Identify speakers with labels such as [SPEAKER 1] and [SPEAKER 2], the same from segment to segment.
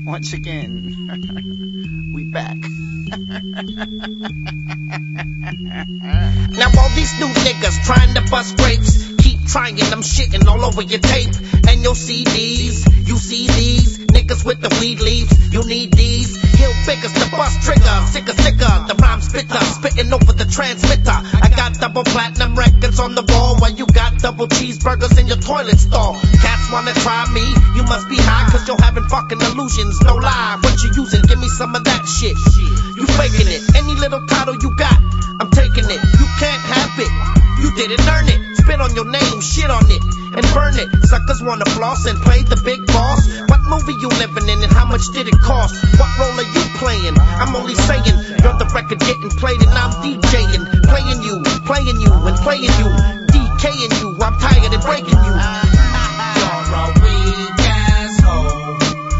[SPEAKER 1] Once again, we back.
[SPEAKER 2] Now all these new niggas trying to bust grapes, keep trying, I'm shitting all over your tape and your CDs. You see these niggas with the weed leaves, you need these. Hill figures to bust trigger, sicker, the rhyme spitter, spitting over the transmitter. I got double platinum records on the wall while you got double cheeseburgers in your toilet stall. Cats wanna try me, you must be high cause you're having fucking illusions, no lie. What you using, give me some of that shit. You faking it, any little title you got, I'm taking it. You can't have it, you didn't earn it. Spit on your name, shit on it, and burn it. Suckers wanna floss and play the big boss. What movie you living in and how much did it cost? What role are you playing? I'm only saying, you're the record getting played and I'm DJing. Playing you, and playing you, DKing you, I'm tired of breaking you.
[SPEAKER 3] You're a weak asshole.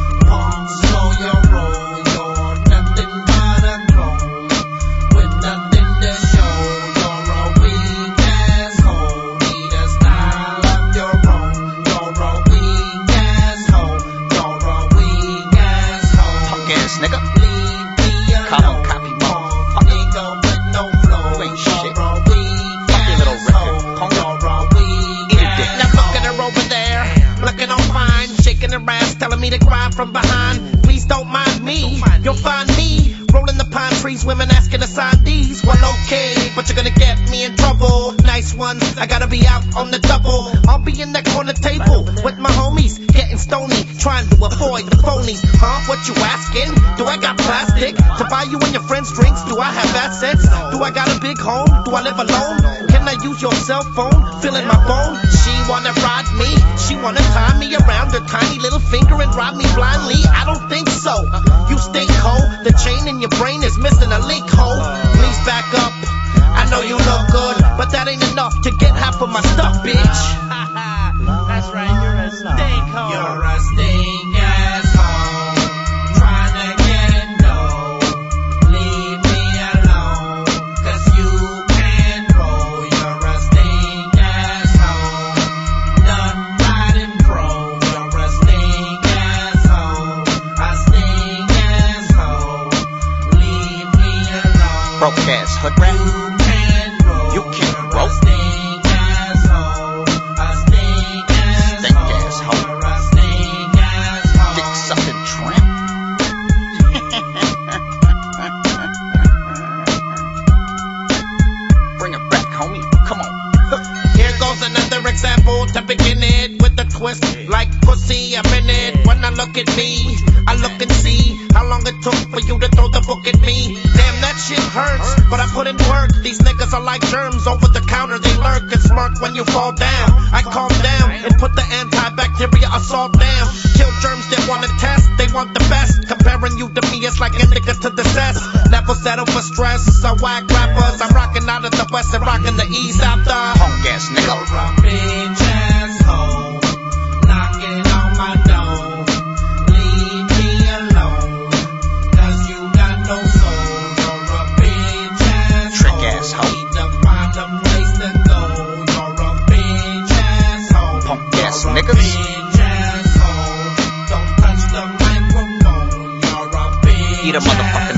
[SPEAKER 3] Punks know your role. You're nothing but a clone with nothing to show. You're a weak asshole. Need a style of your own. You're a weak asshole. You're a weak asshole.
[SPEAKER 1] Punk ass nigga.
[SPEAKER 3] Leave me alone.
[SPEAKER 1] Carbon copy motherfucker.
[SPEAKER 3] Nigga with no flow.
[SPEAKER 1] You ain't shit.
[SPEAKER 3] You're a weak
[SPEAKER 1] Fuck your little record.
[SPEAKER 3] asshole.
[SPEAKER 1] Punk.
[SPEAKER 3] You're a weak
[SPEAKER 1] Eat a dick.
[SPEAKER 2] Now look at her over there, looking all fine, shaking her ass, telling me to cry from behind. Please don't mind me, you'll find me rolling the pine trees, women asking to sign these. Well, okay, but you're gonna get me in trouble. Nice ones, I gotta be out on the double. I'll be in that corner table with my homies, getting stony, trying to avoid the phonies. Huh? What you asking? Do I got plastic to buy you and your friends drinks? Do I have assets? Do I got a big home? Do I live alone? Can I use your cell phone? Feeling my bone? She wanna ride me, she wanna tie me around her tiny little finger and rob me blindly. I don't think so. You stink, ho. The chain in your brain is missing a link, ho. Please back up. I know you look good, but that ain't enough to get half of my stuff, bitch.
[SPEAKER 4] That's right, you're a stink hoe.
[SPEAKER 3] You're a stink asshole, trying to get dough. Leave me alone, cause you can't roll. You're a stink asshole, done riding pro. You're a stink asshole, leave me alone.
[SPEAKER 1] Broke ass hood rat. You can't roll.
[SPEAKER 3] Stink asshole,
[SPEAKER 1] Stink asshole.
[SPEAKER 3] you're a stink asshole.
[SPEAKER 1] Dick sucking tramp. Bring it back, homie. Come on.
[SPEAKER 2] Here goes another example to begin it with a twist like pussy. I'm in it. When I look at me, I look and see how long it took for you to throw the book at me. Damn, that shit hurts, but I put in work. These niggas are like germs over the counter. They lurk and smirk when you fall down. I calm down and put the antibacterial assault down. Kill germs that wanna test, they want the best. Comparing you to me, it's like indica to the cess. Never settle for stress, so whack rappers. I'm rocking out of the west and rocking the east out the
[SPEAKER 1] Punk ass nigga.
[SPEAKER 3] You're a bitch asshole, knocking on my door. Leave me alone, cause you got no soul. You're a bitch asshole,
[SPEAKER 1] Trick asshole.
[SPEAKER 3] need to find a place to go. You're a bitch asshole,
[SPEAKER 1] Punk ass
[SPEAKER 3] you're a
[SPEAKER 1] niggas.
[SPEAKER 3] bitch asshole. Don't touch the microphone. You're a bitch
[SPEAKER 1] Eat a motherfucker.